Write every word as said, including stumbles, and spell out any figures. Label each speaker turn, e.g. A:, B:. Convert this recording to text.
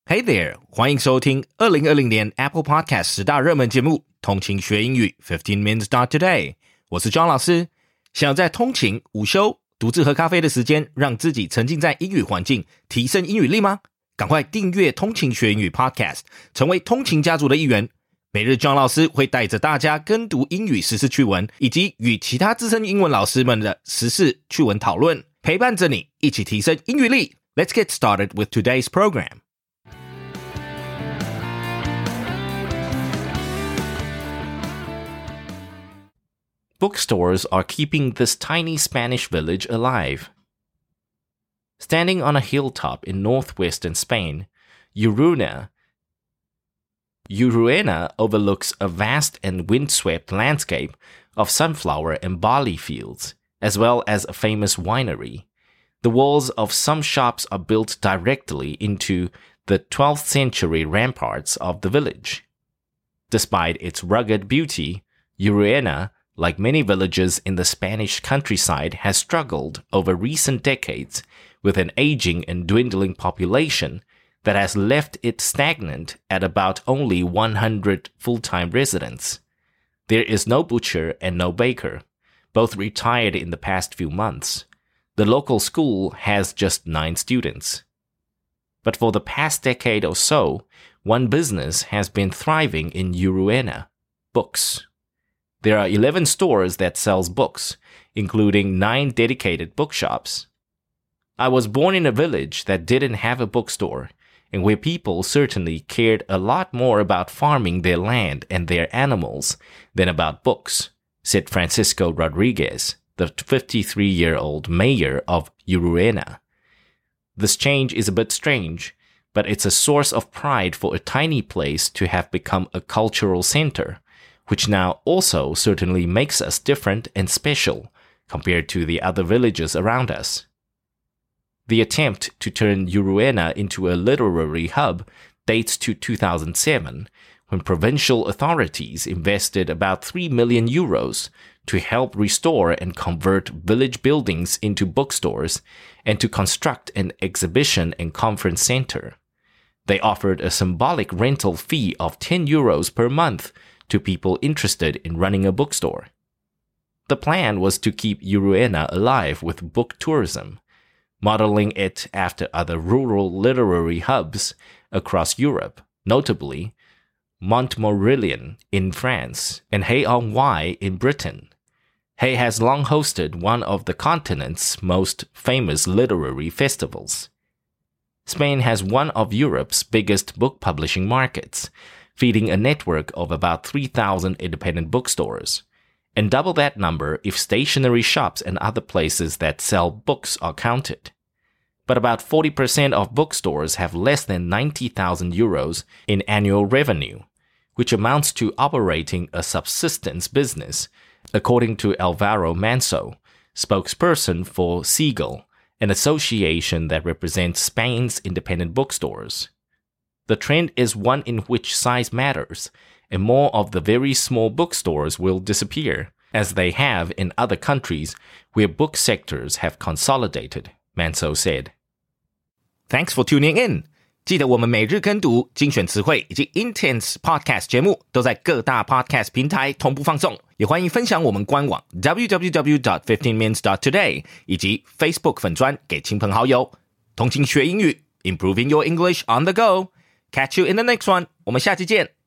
A: Hey there， 欢迎收听二零二零年 Apple Podcast 十大热门节目通勤学英语 fifteen minutes start today。 我是 John 老师。想要在通勤、午休、独自喝咖啡的时间让自己沉浸在英语环境，提升英语力吗？赶快订阅通勤学英语 Podcast， 成为通勤家族的一员。每日 John 老师会带着大家跟读英语时事趣闻，以及与其他资深英文老师们的时事趣闻讨论，陪伴着你一起提升英语力。Let's get started with today's program.Bookstores are keeping this tiny Spanish village alive. Standing on a hilltop in northwestern Spain, Uruena, Uruena overlooks a vast and windswept landscape of sunflower and barley fields, as well as a famous winery. The walls of some shops are built directly into the twelfth century ramparts of the village. Despite its rugged beauty, Uruena,like many villages in the Spanish countryside, has struggled over recent decades with an aging and dwindling population that has left it stagnant at about only one hundred full-time residents. There is no butcher and no baker, both retired in the past few months. The local school has just nine students. But for the past decade or so, one business has been thriving in Uruena: books.There are eleven stores that sells books, including nine dedicated bookshops. I was born in a village that didn't have a bookstore, and where people certainly cared a lot more about farming their land and their animals than about books, said Francisco Rodriguez, the fifty-three-year-old mayor of Uruena. This change is a bit strange, but it's a source of pride for a tiny place to have become a cultural center,which now also certainly makes us different and special compared to the other villages around us. The attempt to turn Uruena into a literary hub dates to two thousand seven, when provincial authorities invested about three million euros to help restore and convert village buildings into bookstores and to construct an exhibition and conference center. They offered a symbolic rental fee of ten euros per month,to people interested in running a bookstore. The plan was to keep Uruena alive with book tourism, modeling it after other rural literary hubs across Europe, notably Montmorillon in France and Hay-on-Wye in Britain. Hay has long hosted one of the continent's most famous literary festivals. Spain has one of Europe's biggest book publishing markets,feeding a network of about three thousand independent bookstores, and double that number if stationery shops and other places that sell books are counted. But about forty percent of bookstores have less than ninety thousand euros in annual revenue, which amounts to operating a subsistence business, according to Alvaro Manso, spokesperson for Segal, an association that represents Spain's independent bookstores.The trend is one in which size matters, and more of the very small bookstores will disappear, as they have in other countries where book sectors have consolidated, Manso said. Thanks for tuning in. 记得我们每日跟读、精选词汇以及 Intense Podcast 节目都在各大 Podcast 平台同步放送，也欢迎分享我们官网 double-u double-u double-u dot fifteen minutes dot today 以及 Facebook 粉专给亲朋好友。通勤学英语 Improving your English on the go.Catch you in the next one. 我们下期见。